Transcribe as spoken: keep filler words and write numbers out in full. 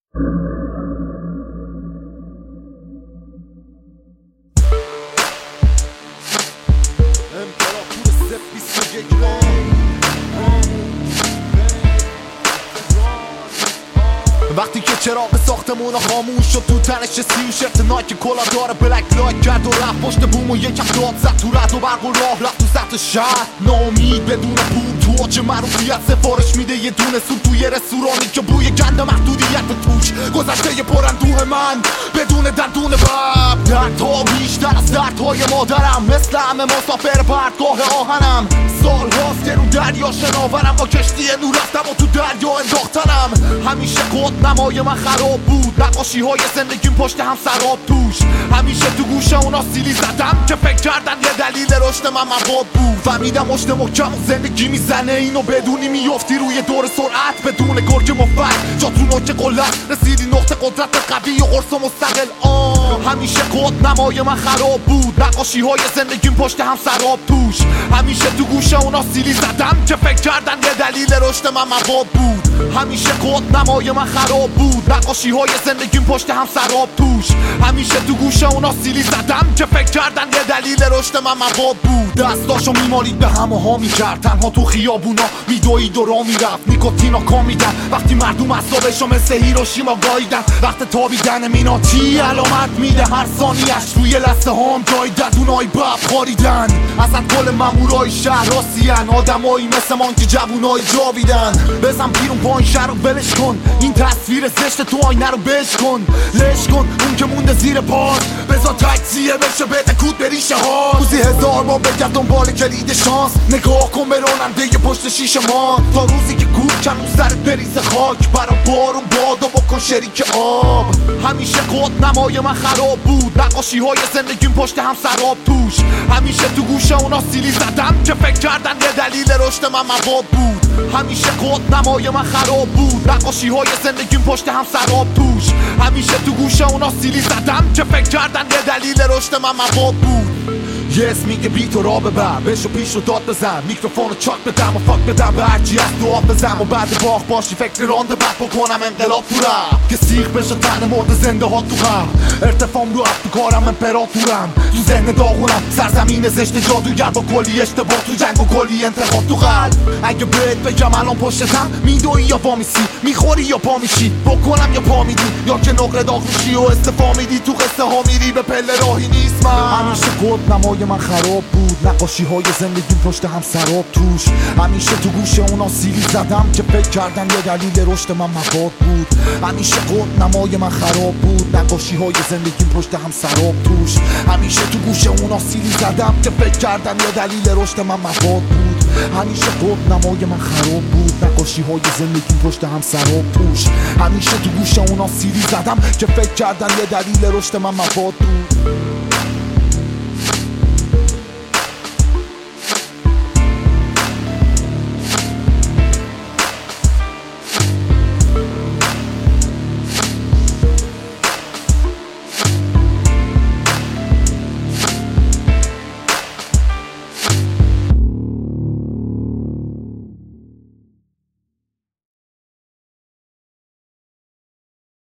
وقتی که چراغ ساختمون خاموش شد تو تنش سی و شرط نایک کلا داره بلک لایک کرد و رفت پشت بوم و یکم داد زد تو رد و برق و راه رفت تو سطح شهر ناامید بدون پول تو آج معروفیت سفارش میده یه دونه سوپ توی رستورانی که بوی گند محدودیت توش گذشته پراندوه من بدون دندون بب دردها بیشتر از دردهای مادرم مثل همه مسافر بردگاه آهنم سال هاست که رو دریا شناورم با کشتی نور رفتم و تو دریا انداختنم همیشه خود نمای من خراب بود نقاشی های زندگیم پشت هم سراب توش همیشه تو گوشه اونا سیلی زدم که فکر کردن یه دلیل رشد من مواد بود فهمیدم مشت محکم زندگی میزنه اینو بدونی میافتی روی دور سرعت بدون گرگ مفت جا تو نوک قلت رسیدی نقطه قدرت قوی و قرص مستقل آن همیشه خود نمای من خراب بود نقاشی های زندگیم پشت هم سراب توش همیشه تو گوشه اونا سیلی زدم که فکر کردن یه دلیل رشد من مواد بود همیشه خود نمای من خراب بود نقاشی های زندگیم پشت هم سراب توش همیشه تو گوشه اونا سیلی زدم که فکر کردن یه دلیل رشد من مواد بود دستاشو میمالید به هم و ها میکرد تنها تو خیابونا میدوید و را میرفت نیکوتینا کامیدن وقتی مردم اصابشو مثل هیروشیما گاییدن وقت تابیدن میناتی علامت میده هر ثانیش روی لسه هام جای ددونای بب خاریدن اصلا کل مامورای شهر راسیان آدمایی مثل من که جوونای جاویدن بزن بیرون پایین شهر رو ولش کن این تصویر زشت تو آینه رو بش کن لش کن اون که مونده زیر پاس بذار تکسیه بشه بده کود به ریشه ها روزی هزار بار بگرد دنبال کلید شانس نگاه کن به راننده پشت شیشه ما تا روزی که گور کنون سرت بریزه خاک برا بارون باد و بکن شریک آب همیشه خود نمای من خراب بود نقاشی های زندگیم پشت هم سراب توش همیشه تو گوشه اونا سیلی زدم که فکر کردن یه دلیل رشد من مواد بود همیشه خود نمای من خراب بود نقاشی های زندگیم پشت هم سراب توش همیشه تو گوشه اونا سیلی زدم که فکر کردن یه دلیل رشد من مواد بود یه اسمی که بی تو را ببر بشو پیش رو داد بزن میکروفون رو چاک بدم و فاک بدم به هرچی از تو آب بزن و بعد باخ باشی فکر رانده بد بکنم انقلاب تو رفت که سیخ بشه تن مرد زنده ها تو هم ارتفام رو افت تو کارم امپراتورم تو ذهن داغونم سرزمین زشت جادوگر با کلی اشتباه تو جنگ و کلی انتخاب تو قلب اگه بهت بگم الان پشتتم میدوی یا پا میسی میخوری یا پا میشی بکنم یا پا میدی یا که نقره داغ میشی و استفا میدی تو قصه ها میری به پله راهی نیست من همیشه خود نمای من خراب بود نقاشی های زندگی پشت هم سراب توش همیشه تو گوشه اونا سیلی زدم که فکر کردن یه دلیل رشد من مواد بود همیشه خود نمای من خراب بود نقاشی های زندگی پشت هم سراب توش همیشه تو گوشه اونا سیلی زدم که فکر کردن یه دلیل رشد من مواد بود همیشه خود نمای من خراب بود نقاشی های زندگی پشت هم سراب توش همیشه تو گوشه اونا سیلی زدم که فکر کردن یه دلیل رشد من مواد بود